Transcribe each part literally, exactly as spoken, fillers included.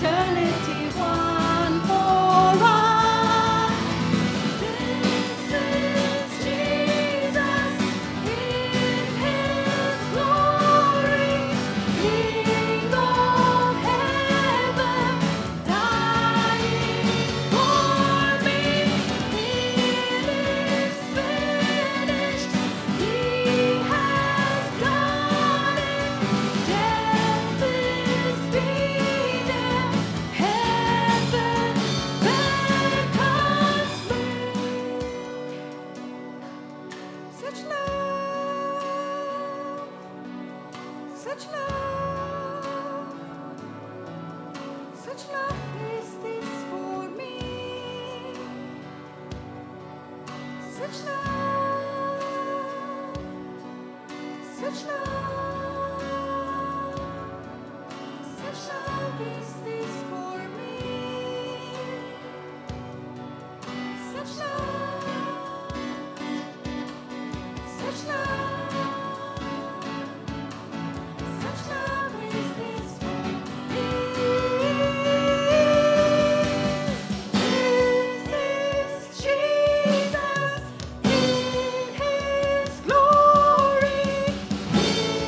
eternity won for us. This is Jesus in His glory, King of heaven, dying for me. It is finished. He has done it. Death is beaten. Heaven beckons me. Such love, such love, such love is this for me. Such love, such love, such love is this for me. Such love, such love, such love is this for me. This is Jesus in His glory, King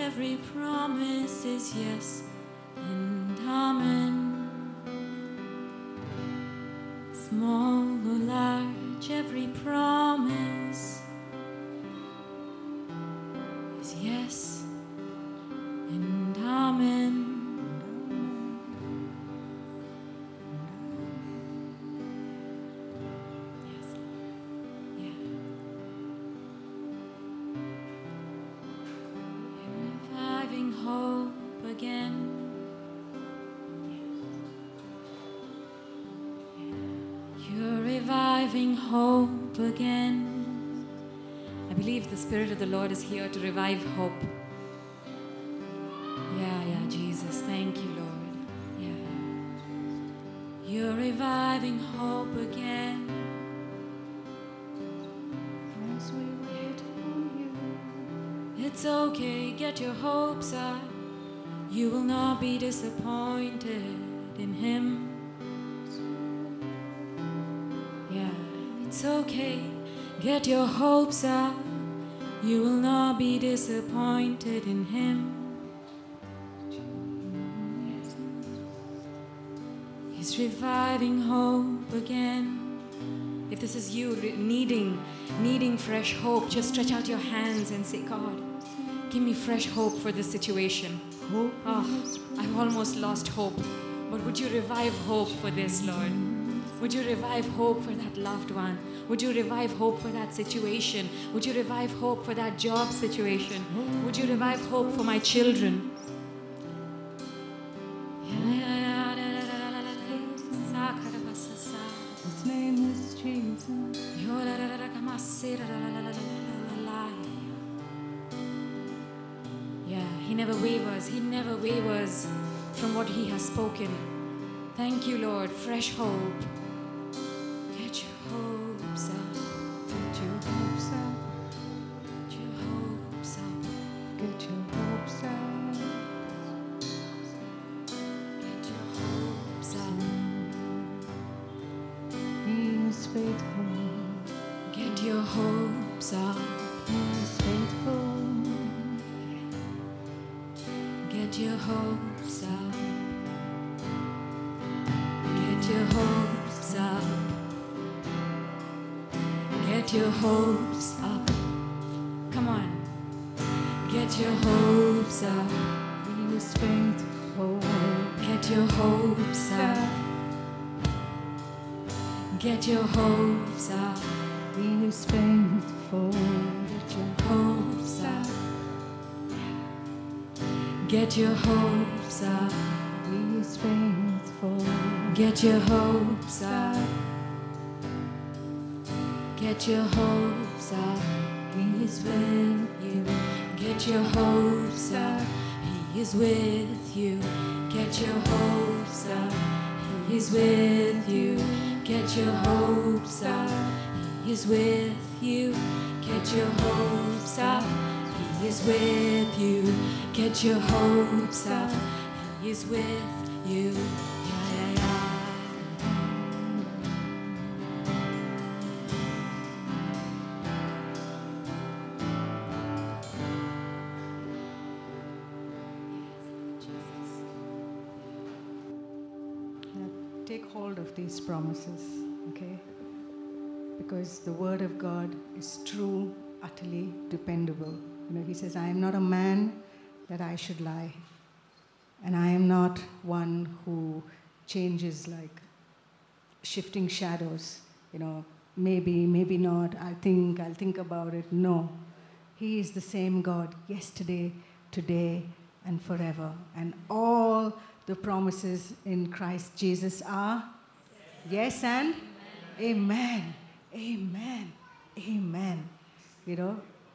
every promise is yes and amen. Small or large, every promise is yes and amen. Yes, Lord. Yeah. You're reviving hope again. You're reviving hope again. I believe the Spirit of the Lord is here to revive hope. Yeah, yeah, Jesus. Thank you, Lord. Yeah. You're reviving hope again. As we wait on you. It's okay, get your hopes up. You will not be disappointed in Him. Yeah, it's okay, get your hopes up. You will not be disappointed in Him. He's reviving hope again. If this is you re- needing, needing fresh hope, just stretch out your hands and say, God, give me fresh hope for this situation. Oh, I've almost lost hope. But would you revive hope for this, Lord? Would you revive hope for that loved one? Would you revive hope for that situation? Would you revive hope for that job situation? Would you revive hope for my children? His name is Jesus. Yeah, He never wavers. He never wavers from what He has spoken. Thank you, Lord. Fresh hope. Get your hopes up. Get your hopes up. Get your hopes up. Get your hopes up. Get your hopes up. He is faithful. Get your hopes up. He is faithful. Get your hopes up. Get your hopes up. Get your hopes up. Come on. Get your hopes up. He is faithful. Get your hopes up. Get your hopes up. He is faithful. Get your Hopes up. Get your hopes up. He is faithful. Get your hopes up. Get your hopes up. He is with you. Get your hopes up. He is with you. Get your hopes up. He is with you. Get your hopes up. He is with you. Get your hopes up. He is with you. Get your hopes up. He is with you. Yeah, yeah, yeah. Now, take hold of these promises, okay? Because the word of God is true, utterly dependable. You know, He says, I am not a man that I should lie. And I am not one who changes like shifting shadows. You know, maybe, maybe not. I'll think, I'll think about it. No. He is the same God yesterday, today, and forever. And all the promises in Christ Jesus are yes, and amen. Amen. Amen. You know,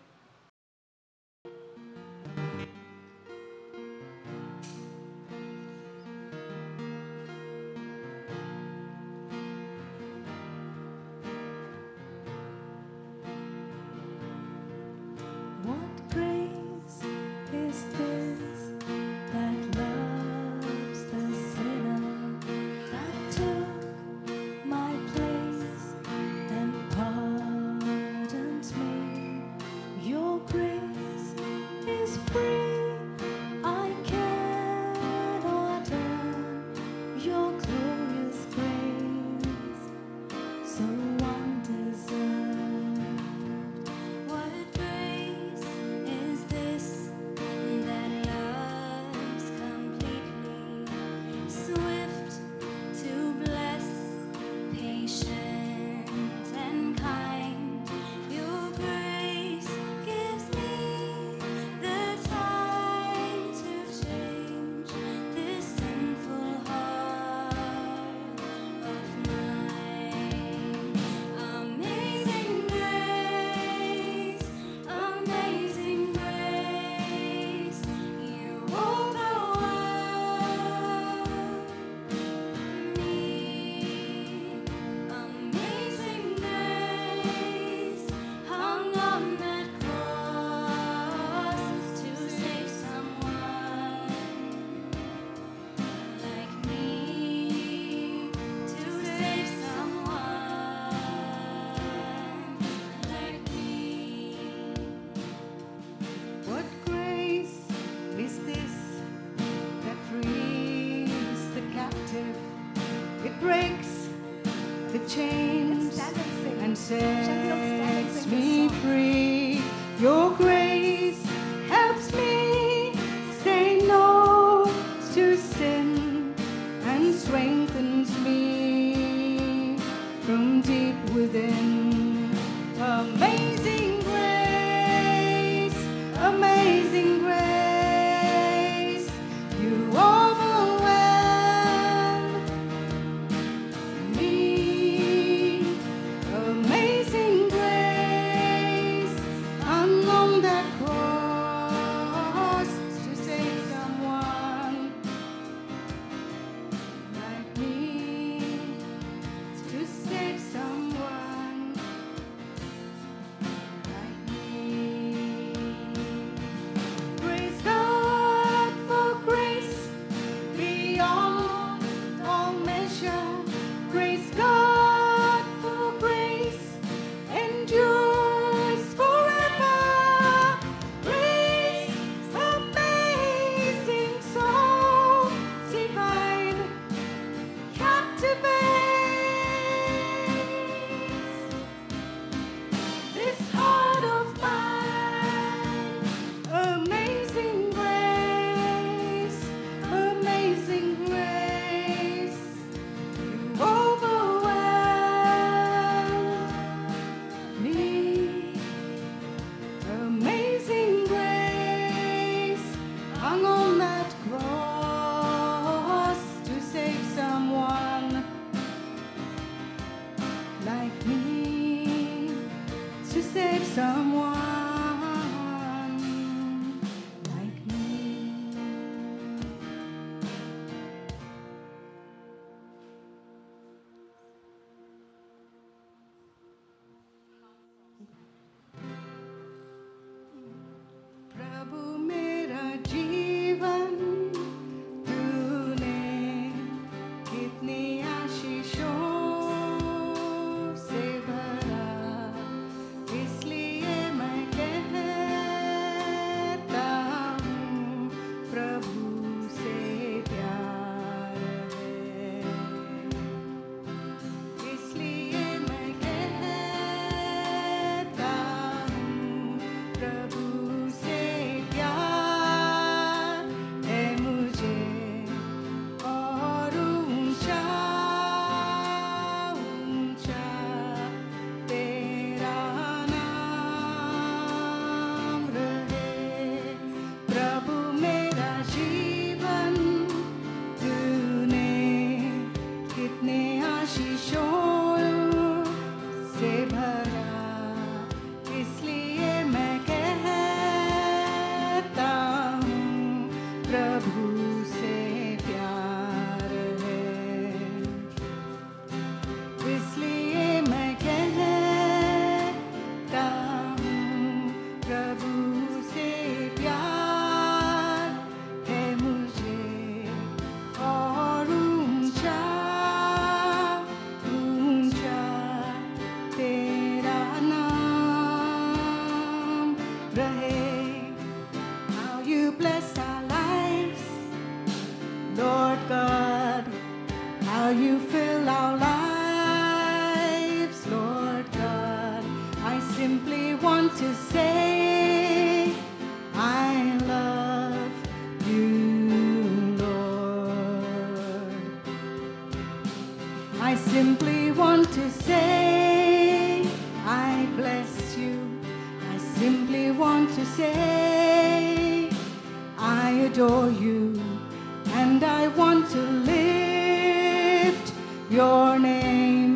what grace is this that loves the sinner, that took my place and pardons me? save someone like me. प्रभु मेरा जीवन तूने कितनी आशीषों से भरा, इसलिए मैं कहता हूँ प्रभु से प्यार है, इसलिए मैं कहता हूँ प्रभु से प्यार है मुझे और ऊंचा ऊंचा तेरा नाम रहे। प्रभु मेरा जीवन तूने कितने आशीषों से भरा, इसलिए मैं कहता हूँ प्रभु से प्यार है, इसलिए मैं कहता हूँ प्रभु से प्यार है मुझे और ऊंचा ऊंचा तेरा नाम रहे। How you bless our lives, Lord God, how you fill our lives, Lord God. I simply want to say, I love you, Lord. I simply want to say, I bless you. I simply want to say, I adore you, and I want to lift your name